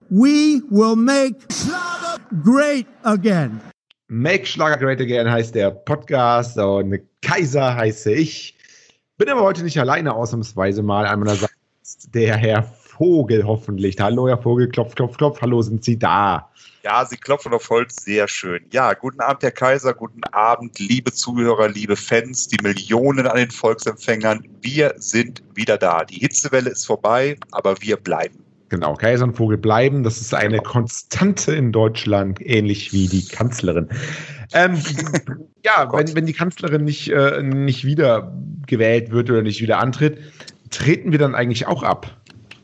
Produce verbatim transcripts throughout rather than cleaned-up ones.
We will make Schlager great again. Make Schlager great again heißt der Podcast und Kaiser heiße ich. Bin aber heute nicht alleine, ausnahmsweise mal. An meiner Seite ist der Herr Vogel hoffentlich. Hallo Herr Vogel, klopf, klopf, klopf. Hallo, sind Sie da? Ja, Sie klopfen auf Holz, sehr schön. Ja, guten Abend, Herr Kaiser, guten Abend, liebe Zuhörer, liebe Fans, die Millionen an den Volksempfängern. Wir sind wieder da. Die Hitzewelle ist vorbei, aber wir bleiben. Genau, Kaiser und Vogel bleiben. Das ist eine Konstante in Deutschland, ähnlich wie die Kanzlerin. Ähm, ja, oh wenn, wenn die Kanzlerin nicht, äh, nicht wieder gewählt wird oder nicht wieder antritt, treten wir dann eigentlich auch ab?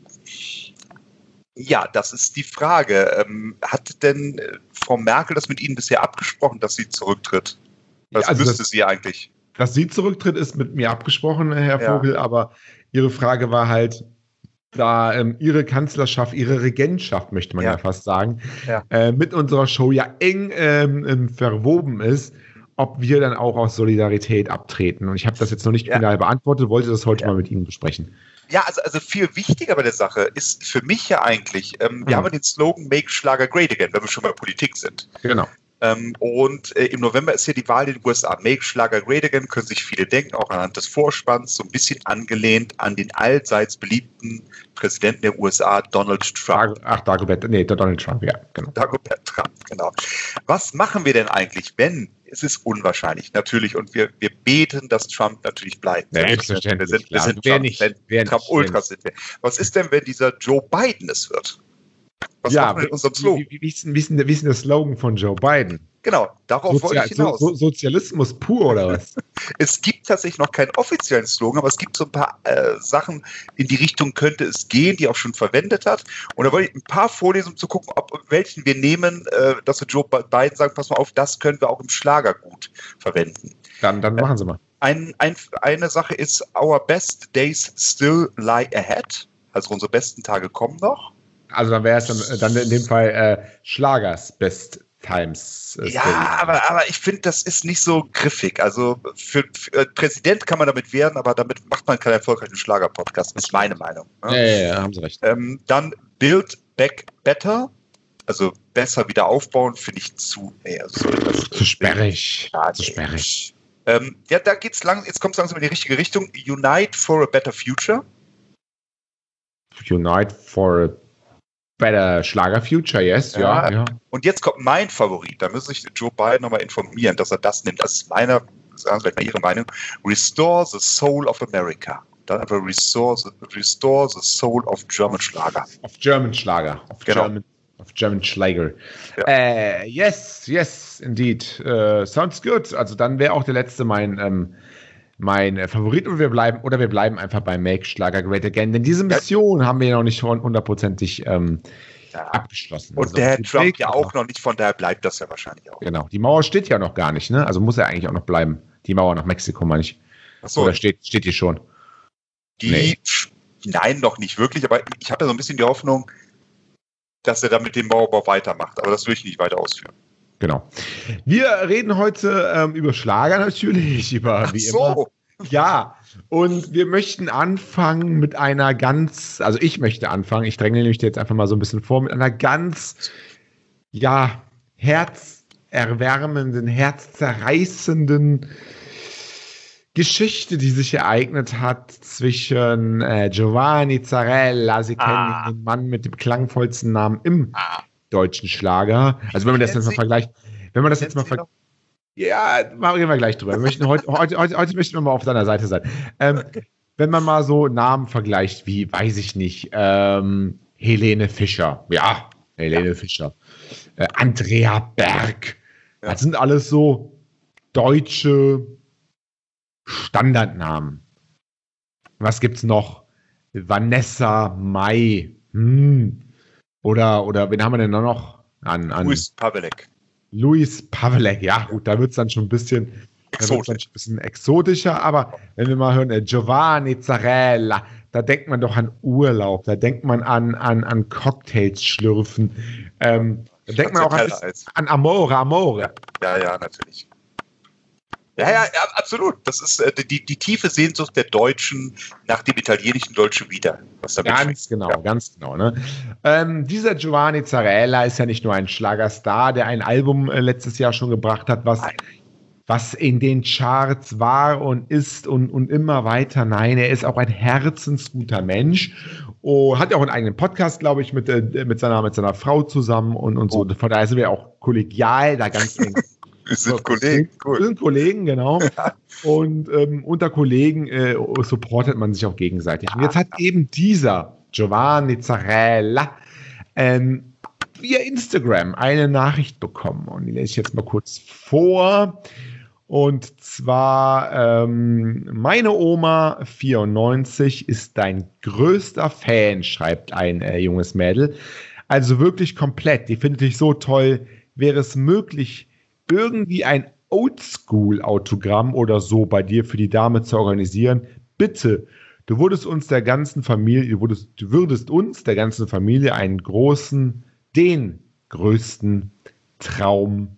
Ja, das ist die Frage. Ähm, hat denn äh, Frau Merkel das mit Ihnen bisher abgesprochen, dass sie zurücktritt? Das ja, also müsste das, sie eigentlich. Dass sie zurücktritt, ist mit mir abgesprochen, Herr Ja. Vogel, aber Ihre Frage war halt, da ähm, Ihre Kanzlerschaft, Ihre Regentschaft, möchte man ja, Ja. fast sagen, Ja. äh, mit unserer Show ja eng ähm, ähm, verwoben ist, ob wir dann auch aus Solidarität abtreten. Und ich habe das jetzt noch nicht Ja. final beantwortet, wollte das heute Ja. mal mit Ihnen besprechen. Ja, also, also viel wichtiger bei der Sache ist für mich ja eigentlich, ähm, wir Ja. haben ja den Slogan Make Schlager Great Again, wenn wir schon bei Politik sind. Genau. Ähm, und äh, im November ist hier die Wahl in den U S A. Make Schlager Great Again, können sich viele denken, auch anhand des Vorspanns, so ein bisschen angelehnt an den allseits beliebten Präsidenten der U S A, Donald Trump. Dag- Ach, Dagobert, nee, der Donald Trump, ja, genau. Dagobert Trump, genau. Was machen wir denn eigentlich, wenn, es ist unwahrscheinlich, natürlich, und wir, wir beten, dass Trump natürlich bleibt. Selbstverständlich, Wir sind, wir klar. sind Wer Trump, nicht, wenn wer nicht, Trump wer Ultras nicht. sind wir. Was ist denn, wenn dieser Joe Biden es wird? Was ja, machen wir mit unserem Slogan? wie, wie, wie, ist denn, wie, ist denn der, wie ist denn der Slogan von Joe Biden? Genau, darauf wollte Sozial, ich hinaus. so, so, Sozialismus pur oder was? Es gibt tatsächlich noch keinen offiziellen Slogan, aber es gibt so ein paar äh, Sachen, in die Richtung könnte es gehen, die er auch schon verwendet hat. Und da wollte ich ein paar vorlesen, um zu gucken, ob welchen wir nehmen, äh, dass wir Joe Biden sagen, pass mal auf, das können wir auch im Schlager gut verwenden. Dann, dann machen Sie mal. Ein, ein, eine Sache ist, our best days still lie ahead. Also unsere besten Tage kommen noch. Also dann wäre es dann, dann in dem Fall äh, Schlagers Best Times. Äh, Ja, Story. aber, aber ich finde, das ist nicht so griffig. Also für, für äh, Präsident kann man damit werden, aber damit macht man keinen erfolgreichen Schlager-Podcast. Das ist meine Meinung. Ja, ja, ja, haben Sie recht. Ähm, dann Build Back Better. Also besser wieder aufbauen, finde ich zu. Nee, also soll das, Zu sperrig. Ja, Zu nee. sperrig. Ähm, ja, da geht's lang, jetzt kommt es langsam in die richtige Richtung. Unite for a Better Future. Unite for a better Schlager Future, yes, ja, Ja. ja. Und jetzt kommt mein Favorit. Da muss sich Joe Biden nochmal informieren, dass er das nimmt. Das ist meiner, sagen Sie vielleicht mal Ihre Meinung. Restore the soul of America. Dann einfach restore the, restore the soul of German Schlager. Auf German Schlager. Auf Genau. German, auf German Schlager. Ja. Äh, yes, yes, indeed. Äh, sounds good. Also dann wäre auch der letzte mein, ähm, mein äh, Favorit und wir bleiben, oder wir bleiben einfach bei Make Schlager Great Again. Denn diese Mission haben wir ja noch nicht hundertprozentig ähm, Ja. abgeschlossen. Und Also, der Herr die Trump Make- ja auch noch nicht, von daher bleibt das ja wahrscheinlich auch. Genau. Die Mauer steht ja noch gar nicht, ne? Also muss er eigentlich auch noch bleiben. Die Mauer nach Mexiko, meine ich. Achso, Oder steht, steht die schon? die, nee. nein, noch nicht wirklich, aber ich habe ja so ein bisschen die Hoffnung, dass er dann mit dem Mauerbau weitermacht. Aber das will ich nicht weiter ausführen. Genau. Wir reden heute ähm, über Schlager natürlich, über Ach wie so. immer. Ja, und wir möchten anfangen mit einer ganz, also ich möchte anfangen, ich dränge nämlich jetzt einfach mal so ein bisschen vor, mit einer ganz, ja, herzerwärmenden, herzzerreißenden Geschichte, die sich ereignet hat zwischen äh, Giovanni Zarella, Sie kennen Ah. ihn, den Mann mit dem klangvollsten Namen im Ah. deutschen Schlager. Also wenn man das Kennen jetzt mal Sie- vergleicht, wenn man das Kennen jetzt mal Sie ver noch? ja, machen wir gleich drüber. Wir möchten heute, heute, heute, heute möchten wir mal auf deiner Seite sein. Ähm, wenn man mal so Namen vergleicht, wie, weiß ich nicht, ähm, Helene Fischer. Ja, Helene Fischer. Äh, Andrea Berg. Ja. Das sind alles so deutsche Standardnamen. Was gibt's noch? Vanessa Mai. Hm. Oder, oder wen haben wir denn noch? An, an Luis Pavelek. Luis Pavelek. Ja, gut, da wird es dann schon ein bisschen, da wird's dann schon ein bisschen exotischer. Aber wenn wir mal hören, äh, Giovanni Zarella, da denkt man doch an Urlaub, da denkt man an, an, an Cocktails schlürfen. Ähm, da denkt man auch an, Eis. an Amore, Amore. Ja, ja, natürlich. Ja, ja, ja, absolut. Das ist äh, die, die tiefe Sehnsucht der Deutschen nach dem italienischen Deutschen wieder. Was damit Ganz schmeckt. genau, Ja. ganz genau. Ne? Ähm, dieser Giovanni Zarella ist ja nicht nur ein Schlagerstar, der ein Album äh, letztes Jahr schon gebracht hat, was, was in den Charts war und ist und, und immer weiter. Nein, er ist auch ein herzensguter Mensch. Oh, hat ja auch einen eigenen Podcast, glaube ich, mit, äh, mit, seiner, mit seiner Frau zusammen und, und so. Oh. Von daher sind wir auch kollegial, da ganz eng. Wir sind Kollegen, Wir cool. sind Kollegen, genau. Und ähm, unter Kollegen äh, supportet man sich auch gegenseitig. Und jetzt hat eben dieser Giovanni Zarella ähm, via Instagram eine Nachricht bekommen. Und die lese ich jetzt mal kurz vor. Und zwar, ähm, meine Oma vierundneunzig ist dein größter Fan, schreibt ein äh, junges Mädel. Also wirklich komplett. Die findet dich so toll. Wäre es möglich, irgendwie ein Oldschool-Autogramm oder so bei dir für die Dame zu organisieren? Bitte, du würdest uns der ganzen Familie, du würdest, du würdest uns der ganzen Familie einen großen, den größten Traum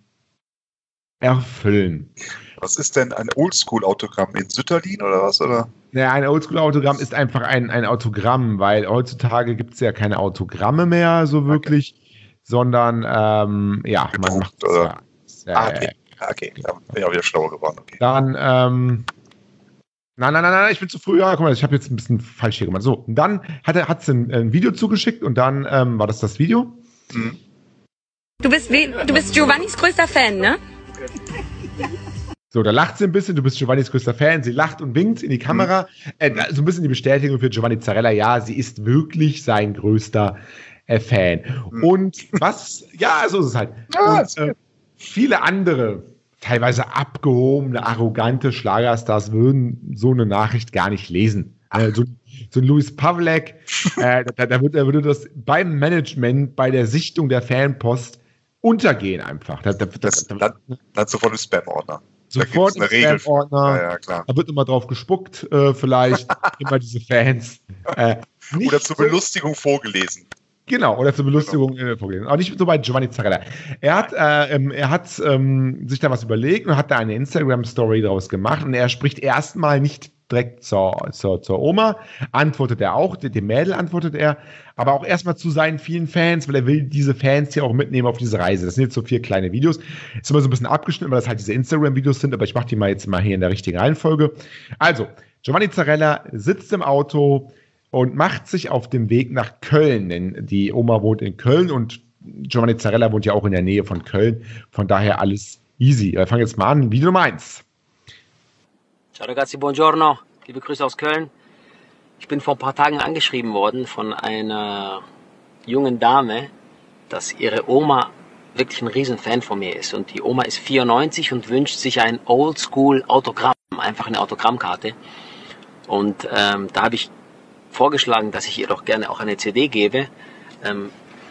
erfüllen. Was ist denn ein Oldschool-Autogramm in Sütterlin oder was? Oder? Naja, ein Oldschool-Autogramm ist einfach ein, ein Autogramm, weil heutzutage gibt es ja keine Autogramme mehr so wirklich, okay. sondern ähm, ja, Gedruckt, man macht oder? ja, Ah, okay. Okay, da bin ich auch wieder schlauer geworden. Okay. Dann, ähm, nein, nein, nein, nein, ich bin zu früh. Ja, guck mal, ich habe jetzt ein bisschen falsch hier gemacht. So, und dann hat er hat ein, ein Video zugeschickt und dann ähm, war das das Video. Mhm. Du bist, wie, du bist Giovannis größter Fan, ne? So, da lacht sie ein bisschen. Du bist Giovannis größter Fan. Sie lacht und winkt in die Kamera. Mhm. Äh, so ein bisschen die Bestätigung für Giovanni Zarella. Ja, sie ist wirklich sein größter äh, Fan. Mhm. Und was, ja, so ist es halt. Ja, und, äh, viele andere teilweise abgehobene, arrogante Schlagerstars würden so eine Nachricht gar nicht lesen. Äh, so, so ein Louis Pavlek, äh, da, da, würde, da würde das beim Management, bei der Sichtung der Fanpost untergehen einfach. Da, da, das da, dann, dann sofort im Spam-Ordner. Sofort im Spam-Ordner. Ja, ja, klar. Da wird immer drauf gespuckt, äh, vielleicht immer diese Fans. Äh, Oder zur so, Belustigung vorgelesen. Genau, oder zur Belustigung genau. äh, vorgelesen. Aber nicht so bei Giovanni Zarella. Er hat, äh, ähm, er hat ähm, sich da was überlegt und hat da eine Instagram-Story draus gemacht und er spricht erstmal nicht direkt zur, zur, zur Oma, antwortet er auch, dem Mädel antwortet er, aber auch erstmal zu seinen vielen Fans, weil er will diese Fans hier auch mitnehmen auf diese Reise. Das sind jetzt so vier kleine Videos. Ist immer so ein bisschen abgeschnitten, weil das halt diese Instagram-Videos sind, aber ich mache die mal jetzt mal hier in der richtigen Reihenfolge. Also, Giovanni Zarella sitzt im Auto und macht sich auf dem Weg nach Köln, denn die Oma wohnt in Köln und Giovanni Zarella wohnt ja auch in der Nähe von Köln, von daher alles easy. Wir fangen jetzt mal an, Video Nummer eins. Ciao ragazzi, buongiorno, liebe Grüße aus Köln. Ich bin vor ein paar Tagen angeschrieben worden von einer jungen Dame, dass ihre Oma wirklich ein Riesenfan von mir ist. Und die Oma ist vierundneunzig und wünscht sich ein Oldschool-Autogramm, einfach eine Autogrammkarte. Und ähm, da habe ich vorgeschlagen, dass ich ihr doch gerne auch eine C D gebe. Ähm,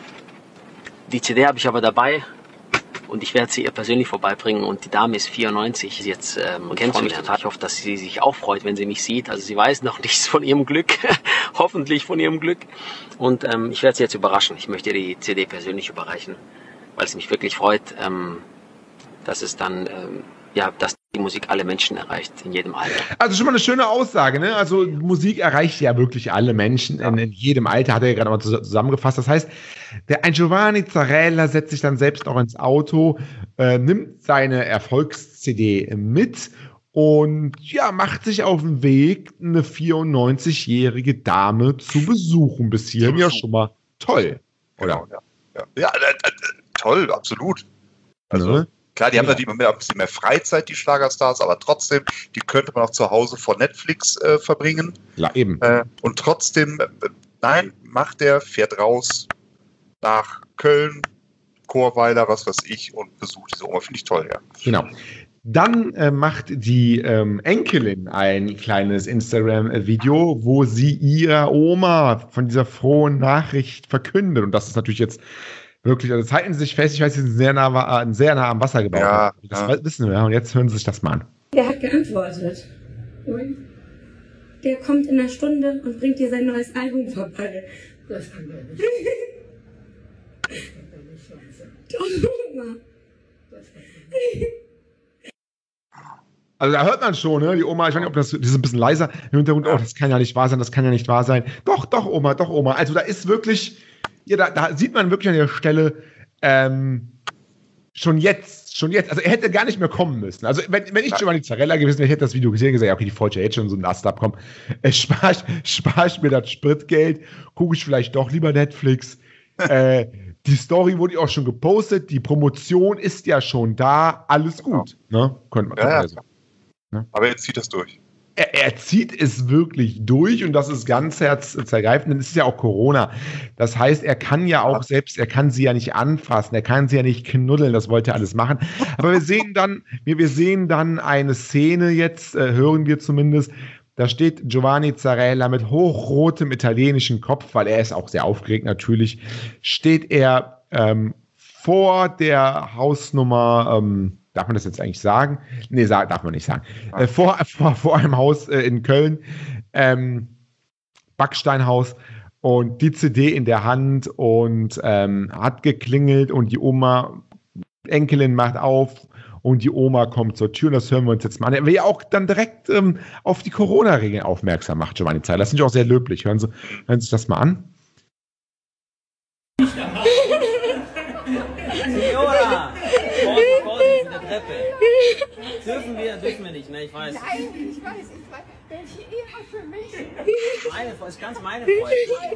die C D habe ich aber dabei und ich werde sie ihr persönlich vorbeibringen und die Dame ist vierundneunzig jetzt ähm, kennt sie mich total. Ich hoffe, dass sie sich auch freut, wenn sie mich sieht. Also sie weiß noch nichts von ihrem Glück, hoffentlich von ihrem Glück. Und ähm, ich werde sie jetzt überraschen. Ich möchte ihr die C D persönlich überreichen, weil es mich wirklich freut, ähm, dass es dann ähm, ja, dass die Musik alle Menschen erreicht, in jedem Alter. Also schon mal eine schöne Aussage, ne? Also Musik erreicht ja wirklich alle Menschen ja. in, in jedem Alter, hat er ja gerade mal zusammengefasst. Das heißt, der ein Giovanni Zarella setzt sich dann selbst auch ins Auto, äh, nimmt seine Erfolgs-C D mit und ja, macht sich auf den Weg, eine vierundneunzigjährige Dame zu besuchen. Bis hierhin ja schon mal toll, oder? Genau, ja, ja. ja äh, äh, toll, absolut. Also ne? Klar, die ja. haben natürlich immer ein bisschen mehr Freizeit, die Schlagerstars, aber trotzdem, die könnte man auch zu Hause vor Netflix äh, verbringen. Ja, eben. Äh, und trotzdem, äh, nein, macht der, fährt raus nach Köln, Chorweiler, was weiß ich, und besucht diese Oma. Finde ich toll, ja. Genau. Dann äh, macht die ähm, Enkelin ein kleines Instagram-Video, wo sie ihrer Oma von dieser frohen Nachricht verkündet. Und das ist natürlich jetzt wirklich, also halten Sie sich fest, ich weiß, Sie sind sehr nah, äh, sehr nah am Wasser gebaut. Ja, das ja. wissen wir, und jetzt hören Sie sich das mal an. Der hat geantwortet. Der kommt in einer Stunde und bringt dir sein neues Album vorbei. Das kann doch nicht sein. Das kann doch nicht sein. Doch, Oma. Also da hört man schon, ne? Die Oma, ich weiß nicht, ob das, die ist ein bisschen leiser im Hintergrund, oh, das kann ja nicht wahr sein, das kann ja nicht wahr sein. Doch, doch, Oma, doch, Oma. Also da ist wirklich, ja, da, da sieht man wirklich an der Stelle, ähm, schon jetzt, schon jetzt, also er hätte gar nicht mehr kommen müssen. Also wenn, wenn ich Giovanni Zarella gewesen wäre, ich hätte das Video gesehen und gesagt, ja, okay, die Folge ja jetzt schon so ein Ast abkommen. Äh, spare ich, spar ich mir das Spritgeld, gucke ich vielleicht doch lieber Netflix. äh, die Story wurde auch schon gepostet, die Promotion ist ja schon da, alles gut. Genau. Ne? Könnte man, ja, ja. Also, ne? Aber jetzt zieht das durch. Er, er zieht es wirklich durch und das ist ganz herzzergreifend, denn es ist ja auch Corona. Das heißt, er kann ja auch selbst, er kann sie ja nicht anfassen, er kann sie ja nicht knuddeln, das wollte er alles machen. Aber wir sehen dann, wir, wir sehen dann eine Szene jetzt, äh, hören wir zumindest, da steht Giovanni Zarella mit hochrotem italienischen Kopf, weil er ist auch sehr aufgeregt natürlich, steht er ähm, vor der Hausnummer, ähm, darf man das jetzt eigentlich sagen? Nee, sag, darf man nicht sagen. Äh, vor, vor, vor einem Haus äh, in Köln, ähm, Backsteinhaus, und die C D in der Hand und ähm, hat geklingelt und die Oma, Enkelin macht auf und die Oma kommt zur Tür und das hören wir uns jetzt mal an. Er will ja auch dann direkt ähm, auf die Corona-Regeln aufmerksam macht, Giovanni Zarella. Das finde ich auch sehr löblich. Hören Sie, hören Sie sich das mal an. Signora! Vorsicht, Vorsicht, in der Treppe. Dürfen wir, dürfen wir nicht, ne? Ich weiß. Nein, ich weiß, ich weiß. Welche Ehre für mich. Meine Freude, ist ganz meine Freude.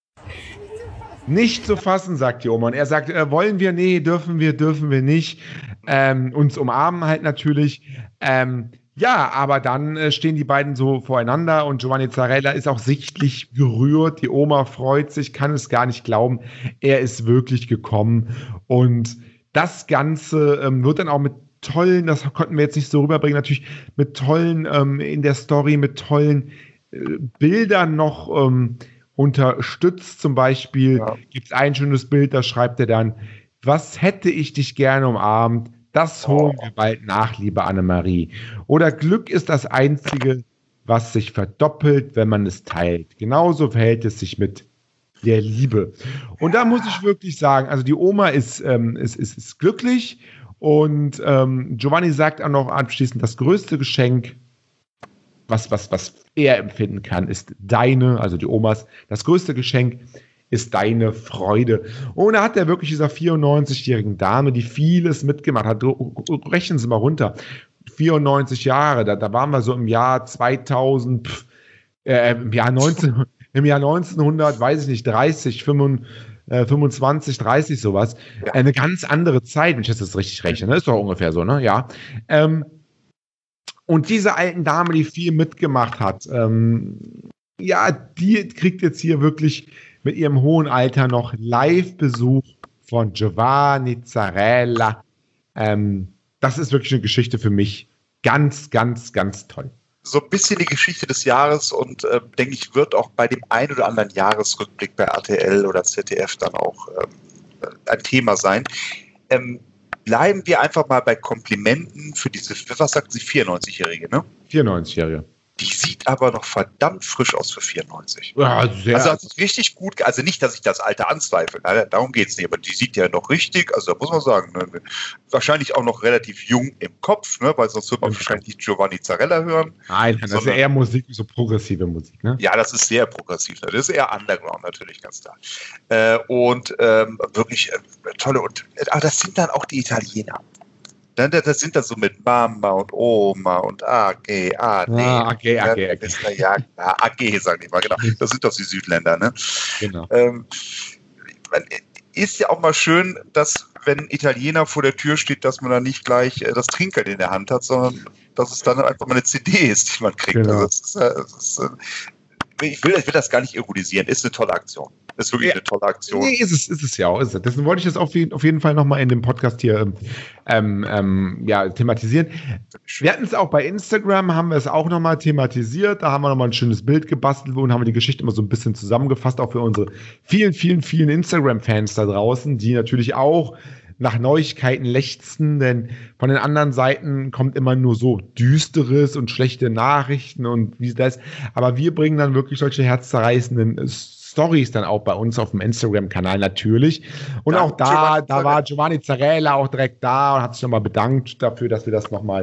Nicht zu fassen, sagt die Oma. Und er sagt, äh, wollen wir? Nee, dürfen wir, dürfen wir nicht. Ähm, uns umarmen halt natürlich. Ähm, ja, aber dann äh, stehen die beiden so voreinander und Giovanni Zarella ist auch sichtlich gerührt. Die Oma freut sich, kann es gar nicht glauben. Er ist wirklich gekommen. Und das Ganze ähm, wird dann auch mit tollen, das konnten wir jetzt nicht so rüberbringen, natürlich mit tollen, ähm, in der Story, mit tollen äh, Bildern noch ähm, unterstützt. Zum Beispiel ja. gibt es ein schönes Bild, da schreibt er dann, was hätte ich dich gerne umarmt? Das holen wir bald nach, liebe Annemarie. Oder Glück ist das Einzige, was sich verdoppelt, wenn man es teilt. Genauso verhält es sich mit der Liebe. Und da muss ich wirklich sagen, also die Oma ist, ähm, ist, ist, ist glücklich und ähm, Giovanni sagt auch noch abschließend, das größte Geschenk, was, was, was er empfinden kann, ist deine, also die Omas, das größte Geschenk ist deine Freude. Und da hat er wirklich dieser vierundneunzigjährigen Dame, die vieles mitgemacht hat, rechnen Sie mal runter, vierundneunzig Jahre, da, da waren wir so im Jahr zweitausend, pff, äh, im Jahr neunzehn, im Jahr neunzehnhundert, weiß ich nicht, dreißig, fünfundzwanzig, dreißig, sowas. Ja. Eine ganz andere Zeit, wenn ich das richtig rechne, ne? Ist doch ungefähr so, ne? Ja. Ähm, und diese alten Dame, die viel mitgemacht hat, ähm, ja, die kriegt jetzt hier wirklich mit ihrem hohen Alter noch Live-Besuch von Giovanni Zarella. Ähm, das ist wirklich eine Geschichte für mich. Ganz, ganz, ganz toll. So ein bisschen die Geschichte des Jahres und äh, denke ich, wird auch bei dem ein oder anderen Jahresrückblick bei R T L oder Z D F dann auch ähm, ein Thema sein. Ähm, bleiben wir einfach mal bei Komplimenten für diese, was sagt sie, vierundneunzigjährige, ne? vierundneunzigjährige. Die sieht aber noch verdammt frisch aus für vierundneunzig. Ja, sehr. Also, also richtig gut, also nicht, dass ich das Alter anzweifle, nein, darum geht es nicht, aber die sieht ja noch richtig, also da muss man sagen, ne, wahrscheinlich auch noch relativ jung im Kopf, ne, weil sonst würde man wahrscheinlich nicht Giovanni Zarella hören. Nein, das sondern, ist ja eher Musik, so progressive Musik, ne? Ja, das ist sehr progressiv, das ist eher Underground natürlich, ganz klar. Äh, und ähm, wirklich äh, tolle, und aber das sind dann auch die Italiener. Dann, das sind dann so mit Mama und Oma und A G, A D. Ah, A G, A G, A G. Ja, A G, sagen die mal, genau. Das sind doch die Südländer, ne? Genau. Ähm, ist ja auch mal schön, dass, wenn ein Italiener vor der Tür steht, dass man dann nicht gleich äh, das Trinkgeld in der Hand hat, sondern dass es dann einfach mal eine C D ist, die man kriegt. Genau. Also das ist, das ist, ich, will, ich will das gar nicht ironisieren, ist eine tolle Aktion. Das ist wirklich ja, eine tolle Aktion. Nee, ist es, ist es ja auch. Ist es. Deswegen wollte ich das auf jeden, auf jeden Fall nochmal in dem Podcast hier ähm, ähm, ja, thematisieren. Wir hatten es auch bei Instagram, haben wir es auch nochmal thematisiert. Da haben wir nochmal ein schönes Bild gebastelt und haben wir die Geschichte immer so ein bisschen zusammengefasst, auch für unsere vielen, vielen, vielen Instagram-Fans da draußen, die natürlich auch nach Neuigkeiten lechzen, denn von den anderen Seiten kommt immer nur so Düsteres und schlechte Nachrichten und wie das. Aber wir bringen dann wirklich solche herzzerreißenden Stories dann auch bei uns auf dem Instagram-Kanal natürlich. Und ja, auch da, da war Giovanni Zarella auch direkt da und hat sich nochmal bedankt dafür, dass wir das nochmal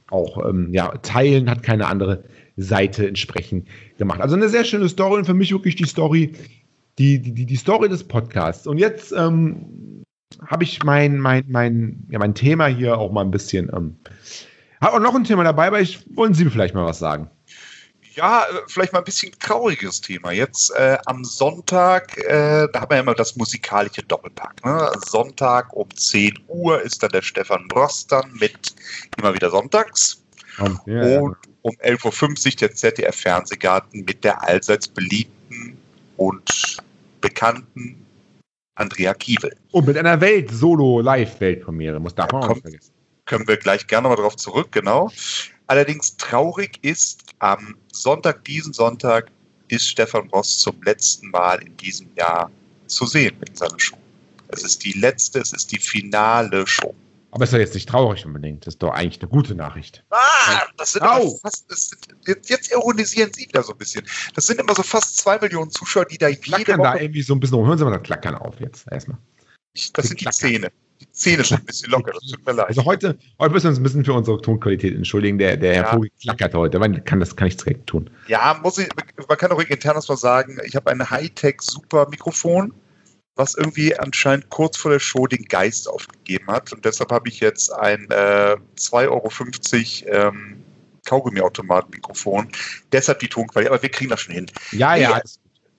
auch ähm, ja, teilen, hat keine andere Seite entsprechend gemacht. Also eine sehr schöne Story und für mich wirklich die Story, die, die, die Story des Podcasts. Und jetzt ähm, habe ich mein, mein, mein, ja, mein Thema hier auch mal ein bisschen, ähm, habe auch noch ein Thema dabei, aber ich, wollen Sie vielleicht mal was sagen? Ja, vielleicht mal ein bisschen trauriges Thema. Jetzt äh, am Sonntag, äh, da haben wir ja immer das musikalische Doppelpack. Ne? Sonntag um zehn Uhr ist dann der Stefan Bross dann mit immer wieder sonntags. Um, ja, und um elf Uhr fünfzig der Z D F-Fernsehgarten mit der allseits beliebten und bekannten Andrea Kiewel. Und mit einer Welt-Solo-Live-Weltpremiere, muss darf man auch nicht vergessen. Können wir gleich gerne mal drauf zurück, genau. Allerdings traurig ist, am Sonntag, diesen Sonntag, ist Stefan Bross zum letzten Mal in diesem Jahr zu sehen mit seiner Show. Es ist die letzte, es ist die finale Show. Aber ist doch jetzt nicht traurig unbedingt. Das ist doch eigentlich eine gute Nachricht. Ah, das sind Au. aber fast, das sind, jetzt, jetzt ironisieren Sie wieder so ein bisschen. Das sind immer so fast zwei Millionen Zuschauer, die da jede Klackern Woche... da irgendwie so ein bisschen rum. Hören Sie mal das Klackern auf jetzt erstmal. Ich, das sind die Zähne. Die Zähne sind ein bisschen locker, das tut mir leid. Also heute, heute müssen wir uns ein bisschen für unsere Tonqualität entschuldigen. Der, der Ja. Herr Vogel klackert heute. Man kann, das kann ich direkt tun. Ja, muss ich, man kann auch intern was mal sagen. Ich habe ein Hightech-Super-Mikrofon, was irgendwie anscheinend kurz vor der Show den Geist aufgegeben hat. Und deshalb habe ich jetzt ein äh, zwei Euro fünfzig ähm, Kaugummi-Automat-Mikrofon. Deshalb die Tonqualität. Aber wir kriegen das schon hin. Ja, Nee, ja.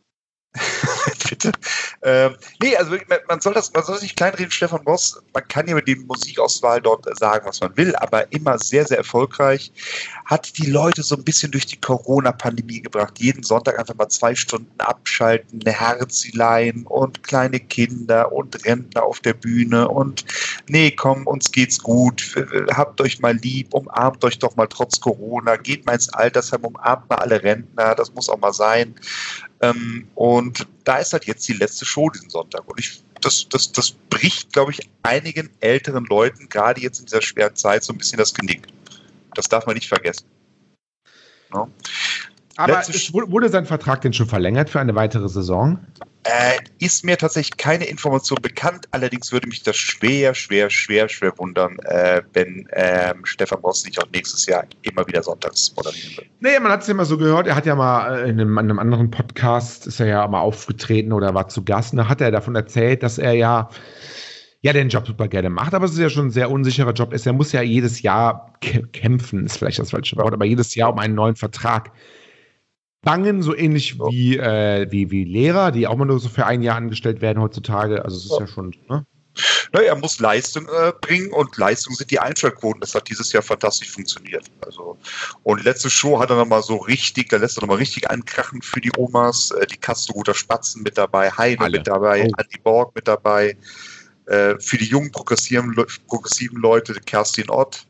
Bitte. Ähm, nee, also man, man soll das, man soll das nicht kleinreden, Stefan Bross. Man kann ja über die Musikauswahl dort sagen, was man will, aber immer sehr, sehr erfolgreich. Hat die Leute so ein bisschen durch die Corona-Pandemie gebracht. Jeden Sonntag einfach mal zwei Stunden abschalten, eine Herzilein und kleine Kinder und Rentner auf der Bühne und nee, komm, uns geht's gut. Habt euch mal lieb, umarmt euch doch mal trotz Corona, geht mal ins Altersheim, umarmt mal alle Rentner, das muss auch mal sein. Ähm, und da ist halt jetzt die letzte Show diesen Sonntag. Und ich, das, das, das bricht, glaube ich, einigen älteren Leuten, gerade jetzt in dieser schweren Zeit, so ein bisschen das Genick. Das darf man nicht vergessen. No? Aber Letzte es wurde, wurde sein Vertrag denn schon verlängert für eine weitere Saison? Äh, ist mir tatsächlich keine Information bekannt. Allerdings würde mich das schwer, schwer, schwer, schwer wundern, äh, wenn ähm, Stefan Bross nicht auch nächstes Jahr immer wieder sonntags moderieren wird. Nee, man hat es ja mal so gehört. Er hat ja mal in einem, in einem anderen Podcast, ist er ja mal aufgetreten oder war zu Gast. Und da hat er davon erzählt, dass er ja, ja den Job super gerne macht. Aber es ist ja schon ein sehr unsicherer Job. Er muss ja jedes Jahr kämpfen, ist vielleicht das falsche Wort, aber jedes Jahr um einen neuen Vertrag bangen, so ähnlich so. wie, äh, wie, wie Lehrer, die auch mal nur so für ein Jahr angestellt werden heutzutage. Also es ist ja, ja schon, ne? Na, er muss Leistung äh, bringen und Leistung sind die Einschaltquoten. Das hat dieses Jahr fantastisch funktioniert. Also, und letzte Show hat er nochmal so richtig, da lässt er nochmal richtig ankrachen für die Omas. Äh, die Kastenguter Spatzen mit dabei, Heide Alle. mit dabei, Oh. Andi Borg mit dabei. Äh, für die jungen progressiven, progressiven Leute, Kerstin Ott.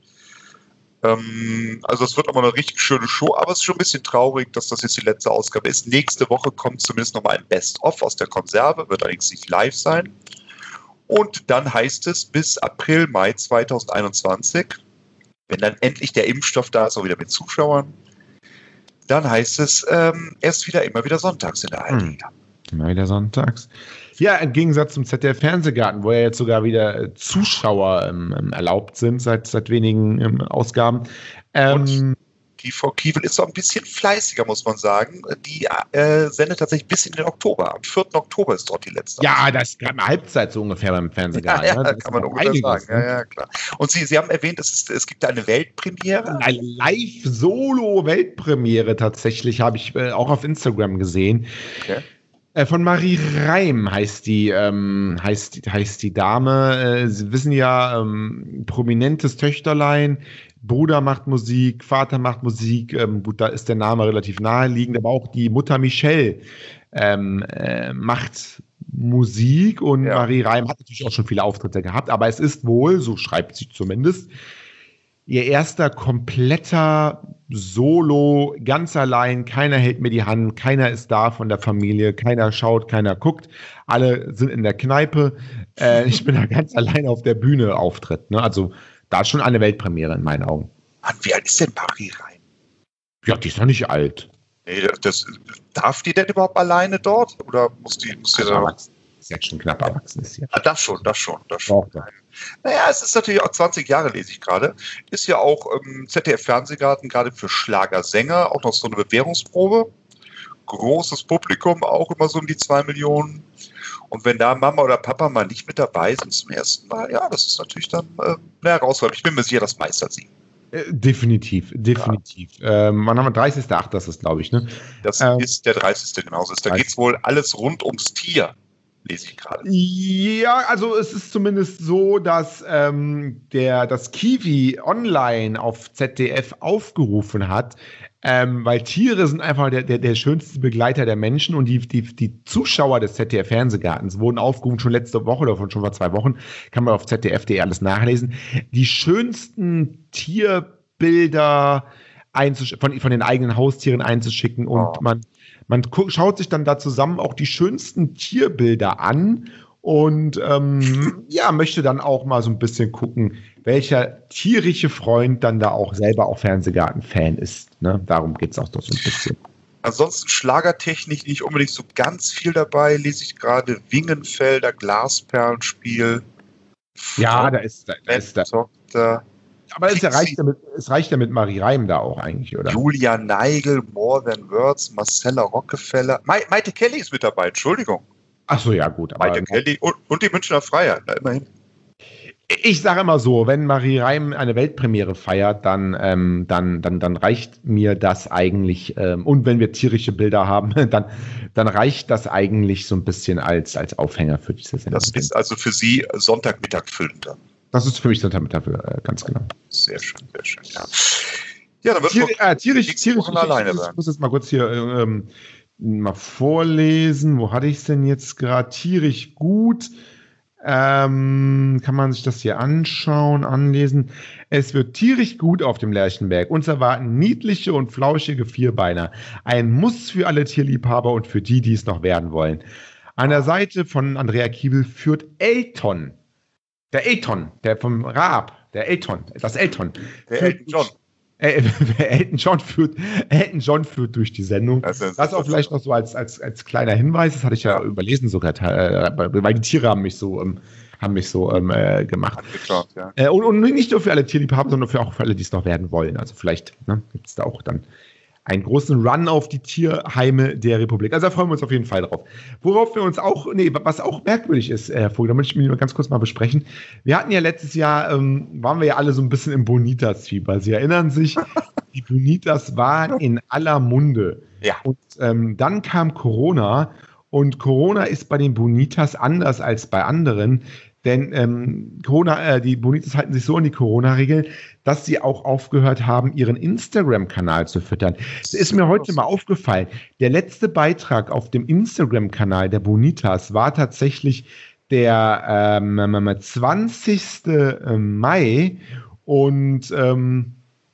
Ähm, also es wird nochmal eine richtig schöne Show, aber es ist schon ein bisschen traurig, dass das jetzt die letzte Ausgabe ist. Nächste Woche kommt zumindest nochmal ein Best-of aus der Konserve, wird allerdings nicht live sein. Und dann heißt es bis April, Mai zweitausendeinundzwanzig, wenn dann endlich der Impfstoff da ist, auch wieder mit Zuschauern, dann heißt es ähm, erst wieder, immer wieder sonntags in der Alliga. Hm. Immer wieder sonntags. Ja, im Gegensatz zum Z D F-Fernsehgarten, wo ja jetzt sogar wieder Zuschauer ähm, erlaubt sind seit, seit wenigen ähm, Ausgaben. Ähm, Die Frau Kiewel ist so ein bisschen fleißiger, muss man sagen. Die äh, sendet tatsächlich bis in den Oktober. Am vierten Oktober ist dort die letzte. ja, das ist gerade eine Halbzeit so ungefähr beim Fernsehgarten. Ja, ja, ne? Das kann man ist ungefähr einiges, sagen. ne? Ja, ja, klar. Und Sie, Sie haben erwähnt, es, ist, es gibt eine Weltpremiere. Eine Live-Solo-Weltpremiere tatsächlich, habe ich äh, auch auf Instagram gesehen. Okay. Äh, von Marie Reim heißt die, ähm, heißt, heißt die Dame. Äh, Sie wissen ja, ähm, prominentes Töchterlein. Bruder macht Musik, Vater macht Musik. Ähm, gut, da ist der Name relativ naheliegend. Aber auch die Mutter Michelle ähm, äh, macht Musik. Und Ja. Marie Reim hat natürlich auch schon viele Auftritte gehabt. Aber es ist wohl, so schreibt sie zumindest, ihr erster kompletter Solo, ganz allein, keiner hält mir die Hand, keiner ist da von der Familie, keiner schaut, keiner guckt, alle sind in der Kneipe, äh, ich bin da ganz allein auf der Bühne Auftritt, ne? Also da ist schon eine Weltpremiere in meinen Augen. Mann, wie alt ist denn Marie Reim? Ja, die ist noch nicht alt. Nee, das, das, darf die denn überhaupt alleine dort? Oder muss die, muss die Also, da... aber ist jetzt schon knapp erwachsen ist hier. Ah, das schon, das schon, das schon. Ja. Naja, es ist natürlich auch zwanzig Jahre, lese ich gerade. Ist ja auch im Z D F-Fernsehgarten gerade für Schlagersänger auch noch so eine Bewährungsprobe. Großes Publikum, auch immer so um die zwei Millionen. Und wenn da Mama oder Papa mal nicht mit dabei sind zum ersten Mal, ja, das ist natürlich dann äh, eine Herausforderung. Ich bin mir sicher, das meistert sie. Äh, definitiv, definitiv. Ja. Ähm, wann haben wir? dreißigster achter das ist, glaube ich, ne? Das ähm, ist der dreißigste genauso. Da geht es wohl alles rund ums Tier, lese ich gerade. Ja, also es ist zumindest so, dass ähm, der, das Kiwi online auf Z D F aufgerufen hat, ähm, weil Tiere sind einfach der, der, der schönste Begleiter der Menschen und die, die, die Zuschauer des Z D F-Fernsehgartens wurden aufgerufen, schon letzte Woche oder schon vor zwei Wochen, kann man auf z d f punkt d e alles nachlesen, die schönsten Tierbilder einzusch- von, von den eigenen Haustieren einzuschicken und Oh. man, man gu- schaut sich dann da zusammen auch die schönsten Tierbilder an und ähm, ja, möchte dann auch mal so ein bisschen gucken, welcher tierische Freund dann da auch selber auch Fernsehgarten-Fan ist. Ne? Darum geht es auch doch so ein bisschen. Ansonsten Schlagertechnik nicht unbedingt so ganz viel dabei, lese ich gerade. Wingenfelder, Glasperlenspiel. Ja, da ist da, da ist da. Doktor Aber es reicht, damit, es reicht ja mit Marie Reim da auch eigentlich, oder? Julia Neigel, More Than Words, Marcella Rockefeller. Ma- Maite Kelly ist mit dabei, Entschuldigung. Ach so, ja gut. Aber Maite Kelly und, und die Münchner Freiheit, na, immerhin. ich sage immer so, wenn Marie Reim eine Weltpremiere feiert, dann, ähm, dann, dann, dann reicht mir das eigentlich, ähm, und wenn wir tierische Bilder haben, dann, dann reicht das eigentlich so ein bisschen als, als Aufhänger für diese Sendung. Das ist also für Sie Sonntagmittag füllen dann. Das ist für mich Sonntagmittag, äh, ganz genau. Sehr schön, sehr schön, ja. Ja, dann wird Tier, äh, tierisch, nächste tierisch, Woche alleine ich, ich sein. muss jetzt mal kurz hier ähm, mal vorlesen. Wo hatte ich es denn jetzt gerade? Tierisch gut. Ähm, kann man sich das hier anschauen, anlesen. Es wird tierisch gut auf dem Lerchenberg. Uns erwarten niedliche und flauschige Vierbeiner. Ein Muss für alle Tierliebhaber und für die, die es noch werden wollen. An der Seite von Andrea Kiebel führt Elton. Der Elton, der vom Raab, der Elton, das Elton. Der führt Elton John. Äh, Elton John führt, Elton John führt durch die Sendung. Das Das, ist- das auch vielleicht noch so als, als, als kleiner Hinweis, das hatte ich ja überlesen sogar, äh, weil die Tiere haben mich so, ähm, haben mich so ähm, äh, gemacht. Angeklaut, ja. Äh, und, und nicht nur für alle Tierliebhaber, sondern für auch für alle, die es noch werden wollen. Also vielleicht ne, gibt es da auch dann einen großen Run auf die Tierheime der Republik. Also da freuen wir uns auf jeden Fall drauf. Worauf wir uns auch, nee, was auch merkwürdig ist, Herr Vogel, da möchte ich mich mal ganz kurz mal besprechen. Wir hatten ja letztes Jahr, ähm, waren wir ja alle so ein bisschen im Bonitas-Fieber. Sie erinnern sich, die Bonitas waren in aller Munde. Ja. Und ähm, dann kam Corona und Corona ist bei den Bonitas anders als bei anderen. Denn ähm, Corona, äh, die Bonitas halten sich so an die Corona-Regeln, dass sie auch aufgehört haben, ihren Instagram-Kanal zu füttern. Das ist mir heute mal aufgefallen. Der letzte Beitrag auf dem Instagram-Kanal der Bonitas war tatsächlich der ähm, zwanzigsten Mai. Und ähm,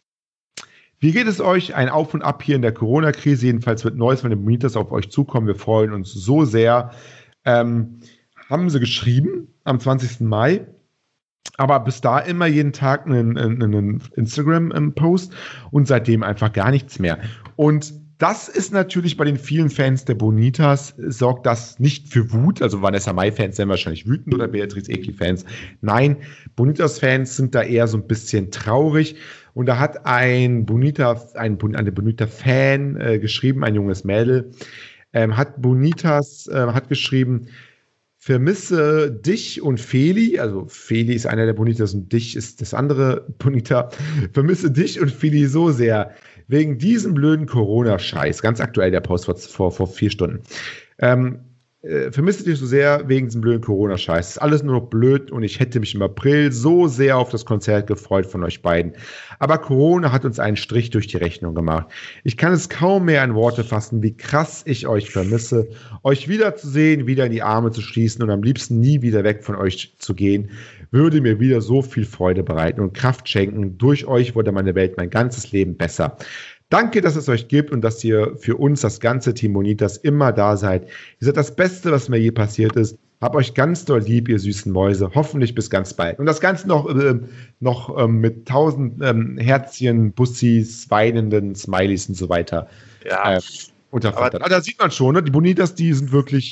wie geht es euch? Ein Auf und Ab hier in der Corona-Krise. Jedenfalls wird Neues von den Bonitas auf euch zukommen. Wir freuen uns so sehr. Ähm, haben sie geschrieben am zwanzigsten Mai, aber bis da immer jeden Tag einen, einen, einen Instagram-Post und seitdem einfach gar nichts mehr. Und das ist natürlich bei den vielen Fans der Bonitas, sorgt das nicht für Wut, also Vanessa Mai-Fans sind wahrscheinlich wütend oder Beatrice Egli-Fans. Nein, Bonitas-Fans sind da eher so ein bisschen traurig. Und da hat ein Bonita, ein, eine Bonita-Fan äh, geschrieben, ein junges Mädel, ähm, hat Bonitas, äh, hat geschrieben, vermisse dich und Feli, also Feli ist einer der Bonitas und dich ist das andere Bonita, vermisse dich und Feli so sehr, wegen diesem blöden Corona-Scheiß, ganz aktuell der Post vor, vor, vor vier Stunden, ähm, äh, vermisse dich so sehr wegen diesem blöden Corona-Scheiß, ist alles nur noch blöd und ich hätte mich im April so sehr auf das Konzert gefreut von euch beiden, aber Corona hat uns einen Strich durch die Rechnung gemacht. Ich kann es kaum mehr in Worte fassen, wie krass ich euch vermisse, euch wiederzusehen, wieder in die Arme zu schließen und am liebsten nie wieder weg von euch zu gehen, würde mir wieder so viel Freude bereiten und Kraft schenken. Durch euch wurde meine Welt mein ganzes Leben besser. Danke, dass es euch gibt und dass ihr für uns, das ganze Team Bonitas, immer da seid. Ihr seid das Beste, was mir je passiert ist. Hab euch ganz doll lieb, ihr süßen Mäuse. Hoffentlich bis ganz bald. Und das Ganze noch, äh, noch ähm, mit tausend ähm, Herzchen, Bussis, weinenden Smileys und so weiter. Ja. Äh, unterfüttert. Aber da sieht man schon, ne? Die Bonitas, die sind wirklich,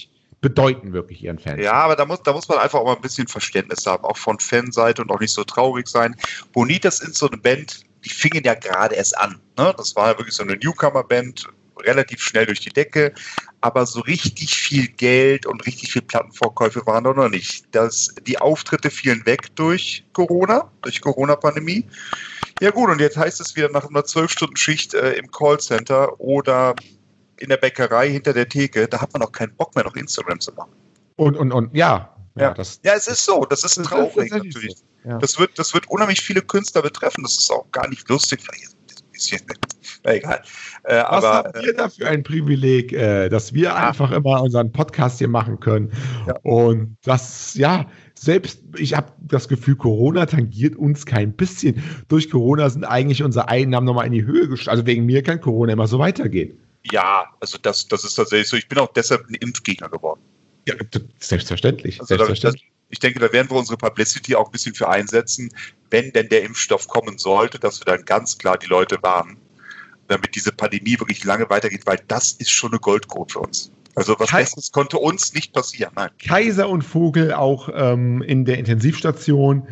bedeuten wirklich ihren Fans. Ja, aber da muss, da muss man einfach auch mal ein bisschen Verständnis haben, auch von Fanseite und auch nicht so traurig sein. Bonitas ist so eine Band, die fingen ja gerade erst an. Ne? Das war ja wirklich so eine Newcomer-Band, relativ schnell durch die Decke, aber so richtig viel Geld und richtig viel Plattenvorkäufe waren da noch nicht. Das, die Auftritte fielen weg durch Corona, durch Corona-Pandemie. Ja gut, und jetzt heißt es wieder nach einer zwölf-Stunden-Schicht äh, im Callcenter oder in der Bäckerei hinter der Theke, da hat man auch keinen Bock mehr, noch Instagram zu machen. Und, und, und ja. Ja, ja. das, ja, es ist so, das ist das traurig ist natürlich. So. Ja. Das, wird, das wird unheimlich viele Künstler betreffen, das ist auch gar nicht lustig, vielleicht ein bisschen, na egal. Äh, Was aber, haben wir da für ein Privileg, äh, dass wir ja. einfach immer unseren Podcast hier machen können. Ja. Und das, ja, selbst, ich habe das Gefühl, Corona tangiert uns kein bisschen. Durch Corona sind eigentlich unsere Einnahmen nochmal in die Höhe gestiegen. Also wegen mir kann Corona immer so weitergehen. Ja, also das, das ist tatsächlich so. Ich bin auch deshalb ein Impfgegner geworden. Ja, selbstverständlich. Also selbstverständlich. Da, ich denke, da werden wir unsere Publicity auch ein bisschen für einsetzen, wenn denn der Impfstoff kommen sollte, dass wir dann ganz klar die Leute warnen, damit diese Pandemie wirklich lange weitergeht, weil das ist schon eine Goldgrube für uns. Also was Besseres konnte uns nicht passieren. Nein. Kaiser und Vogel auch ähm, in der Intensivstation.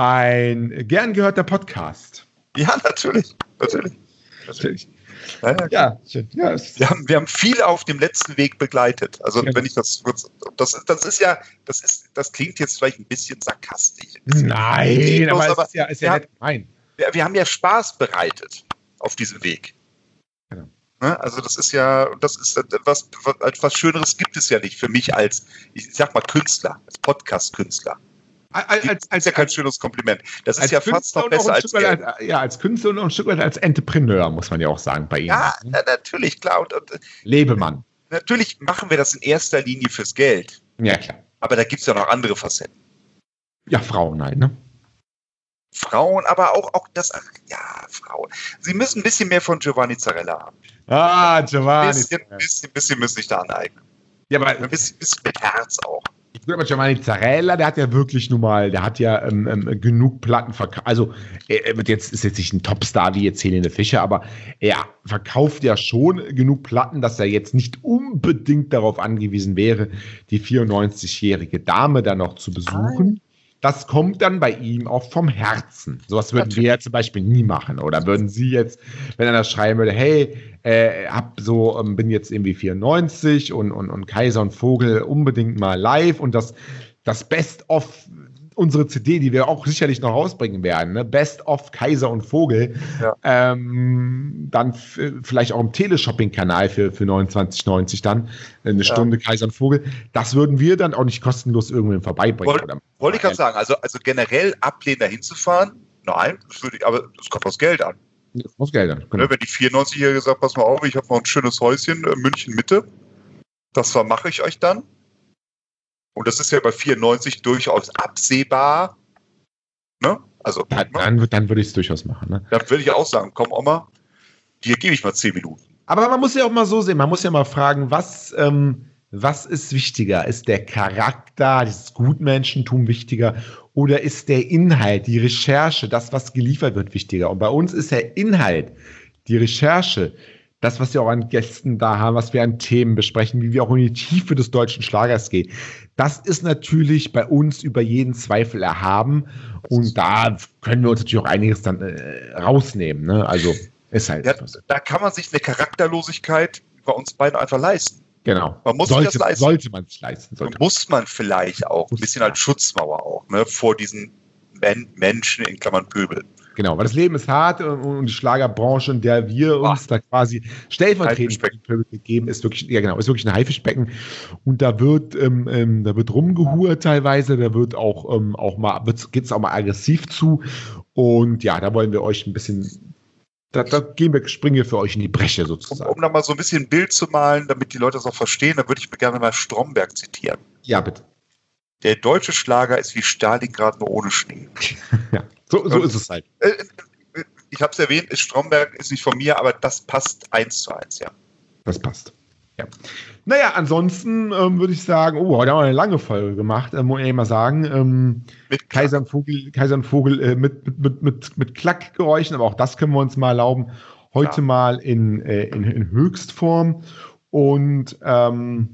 Ein gern gehörter Podcast. Ja, natürlich. Natürlich. Natürlich. Ja, ja, ja, ja wir, haben, wir haben viel auf dem letzten Weg begleitet. Also ja. wenn ich das kurz, das, das ist ja, das ist, das klingt jetzt vielleicht ein bisschen sarkastisch. Ein bisschen Nein, aber, aber es ist ja, ist ja wir, nicht gemein. Wir, wir haben ja Spaß bereitet auf diesem Weg. Genau. Ne? Also das ist ja, das ist was, was, was Schöneres gibt es ja nicht für mich als, ich sag mal Künstler, als Podcast-Künstler. Als, als, das ist ja kein schönes Kompliment. Das ist ja Künstler fast noch besser als Geld. Als, ja, als Künstler und auch ein Stück weit als Entrepreneur, muss man ja auch sagen, bei Ihnen. Ja, na, natürlich, klar. Und, und, Lebemann. Natürlich machen wir das in erster Linie fürs Geld. Ja, klar. Aber da gibt es ja noch andere Facetten. Ja, Frauen halt, ne? Frauen, aber auch, auch das, ach, ja, Frauen. Sie müssen ein bisschen mehr von Giovanni Zarella haben. Ah, Giovanni. Ein bisschen, bisschen, bisschen müssen sich da aneignen. Ja, aber ein bisschen, bisschen mit Herz auch. Gut, aber Giovanni Zarella, der hat ja wirklich nun mal, der hat ja ähm, ähm, genug Platten verkauft. Also, er wird jetzt, ist jetzt nicht ein Topstar wie jetzt Helene Fischer, aber er verkauft ja schon genug Platten, dass er jetzt nicht unbedingt darauf angewiesen wäre, die vierundneunzigjährige Dame da noch zu besuchen. Das kommt dann bei ihm auch vom Herzen. Sowas würden Natürlich. wir ja zum Beispiel nie machen. Oder würden Sie jetzt, wenn einer schreiben würde, hey, äh, hab so, ähm, bin jetzt irgendwie vierundneunzig und, und, und Kaiser und Vogel unbedingt mal live und das, das Best-of, unsere C D, die wir auch sicherlich noch rausbringen werden, ne? Best-of Kaiser und Vogel, ja. ähm, dann f- vielleicht auch im Teleshopping-Kanal für, für neunundzwanzig neunzig dann, eine ja. Stunde Kaiser und Vogel, das würden wir dann auch nicht kostenlos irgendwann vorbeibringen. Woll, wollte ich gerade sagen, also, also generell ablehnen, da hinzufahren, nein, das würde ich, aber das kommt aufs Geld an. Das kommt aufs Geld an, genau. Wenn die vierundneunzigjährige sagt, pass mal auf, ich habe noch ein schönes Häuschen, äh, München Mitte, das vermache ich euch dann. Und das ist ja bei vierundneunzig durchaus absehbar. Ne? Also, dann, dann, dann würde ich es durchaus machen. Ne? Dann würde ich auch sagen, komm Oma, dir gebe ich mal zehn Minuten. Aber man muss ja auch mal so sehen, man muss ja mal fragen, was, ähm, was ist wichtiger? Ist der Charakter, dieses Gutmenschentum wichtiger? Oder ist der Inhalt, die Recherche, das, was geliefert wird, wichtiger? Und bei uns ist der Inhalt, die Recherche, das, was wir auch an Gästen da haben, was wir an Themen besprechen, wie wir auch in die Tiefe des deutschen Schlagers gehen, das ist natürlich bei uns über jeden Zweifel erhaben. Und da können wir uns natürlich auch einiges dann äh, rausnehmen. Ne? Also ist halt. Ja, da kann man sich eine Charakterlosigkeit bei uns beiden einfach leisten. Genau. Man muss sollte, sich das leisten. Sollte man sich leisten. Sollte. Muss man vielleicht auch ein bisschen als Schutzmauer auch, ne, vor diesen Men- Menschen in Klammern Pöbel. Genau, weil das Leben ist hart und, und die Schlagerbranche, in der wir uns Ach. da quasi stellvertretend für die Pöbel gegeben, ist wirklich, ja genau, ist wirklich ein Haifischbecken. Und da wird, ähm, ähm, da wird rumgehurt teilweise, da wird auch, ähm, auch mal, geht es auch mal aggressiv zu. Und ja, da wollen wir euch ein bisschen, da, da gehen wir, springen wir für euch in die Bresche sozusagen. Um, um da mal so ein bisschen ein Bild zu malen, damit die Leute das auch verstehen, dann würde ich mir gerne mal Stromberg zitieren. Ja, bitte. Der deutsche Schlager ist wie Stalingrad nur ohne Schnee. Ja, so, so ist es halt. Ich habe es erwähnt, Stromberg ist nicht von mir, aber das passt eins zu eins, ja. Das passt. Ja. Naja, ansonsten ähm, würde ich sagen, oh, heute haben wir eine lange Folge gemacht, äh, muss ich mal sagen. Ähm, mit Kaiser und Vogel, Kaiser und Vogel äh, mit, mit, mit, mit, mit Klackgeräuschen, aber auch das können wir uns mal erlauben. Heute ja. mal in, äh, in, in Höchstform. Und ähm,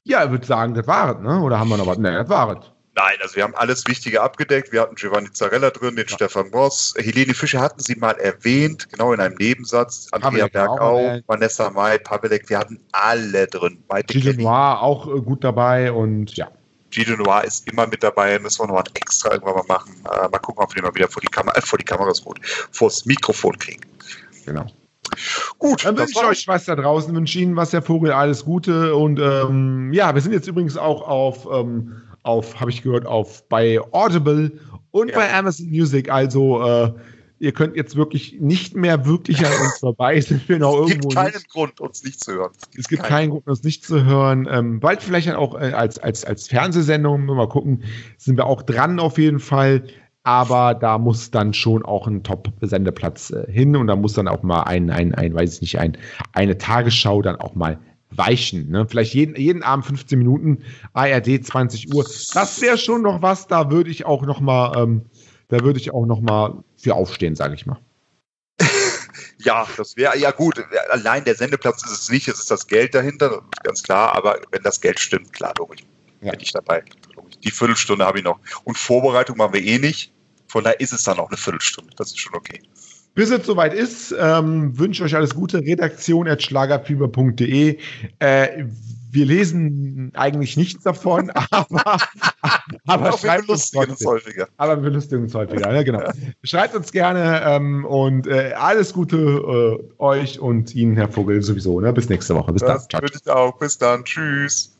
Ja, ich würde sagen, das war es, ne? Oder haben wir noch was? Ne, das war es. Nein, also wir haben alles Wichtige abgedeckt. Wir hatten Giovanni Zarella drin, den ja. Stefan Boss. Helene Fischer hatten Sie mal erwähnt, genau in einem Nebensatz. Andrea Bergau, Vanessa Mai, Pavelek, wir hatten alle drin. Gilles Noir auch äh, gut dabei und ja. Gilles Noir ist immer mit dabei, müssen wir noch mal extra irgendwann mal machen. Äh, mal gucken, ob wir den mal wieder vor die Kamera, äh, vor die Kameras gut, vors Mikrofon kriegen. Genau. Gut, dann wünsche ich euch was da draußen, wünsche Ihnen was, Herr Vogel, alles Gute und ähm, ja, wir sind jetzt übrigens auch auf ähm, auf, habe ich gehört, auf bei Audible und ja. bei Amazon Music. Also äh, ihr könnt jetzt wirklich nicht mehr wirklich an uns vorbei. Sind wir noch es irgendwo gibt keinen nicht. Grund, uns nicht zu hören. Es gibt, es gibt keinen, keinen Grund, uns nicht zu hören. Ähm, bald vielleicht dann auch äh, als, als, als Fernsehsendung, mal gucken, sind wir auch dran auf jeden Fall. Aber da muss dann schon auch ein Top-Sendeplatz äh, hin und da muss dann auch mal ein, ein, ein weiß ich nicht, ein, eine Tagesschau dann auch mal weichen. Ne? Vielleicht jeden, jeden Abend fünfzehn Minuten, A R D zwanzig Uhr. Das wäre schon noch was, da würde ich auch noch mal, ähm, da würde ich auch noch mal für aufstehen, sage ich mal. Ja, das wäre, ja gut, allein der Sendeplatz ist es nicht, es ist das Geld dahinter, ganz klar, aber wenn das Geld stimmt, klar, logisch, ja. bin ich dabei. Die Viertelstunde habe ich noch. Und Vorbereitung machen wir eh nicht, von daher ist es dann auch eine Viertelstunde, das ist schon okay. Bis es soweit ist, ähm, wünsche euch alles Gute. Redaktion at schlagerfieber punkt de. Äh, wir lesen eigentlich nichts davon, aber, aber schreibt uns trotzdem. Häufiger. Aber wir belustigen uns häufiger. Ne? Genau. Schreibt uns gerne ähm, und äh, alles Gute äh, euch und Ihnen, Herr Vogel, sowieso. Ne? Bis nächste Woche. Bis das dann. Ciao. Würde ich auch. Bis dann. Tschüss.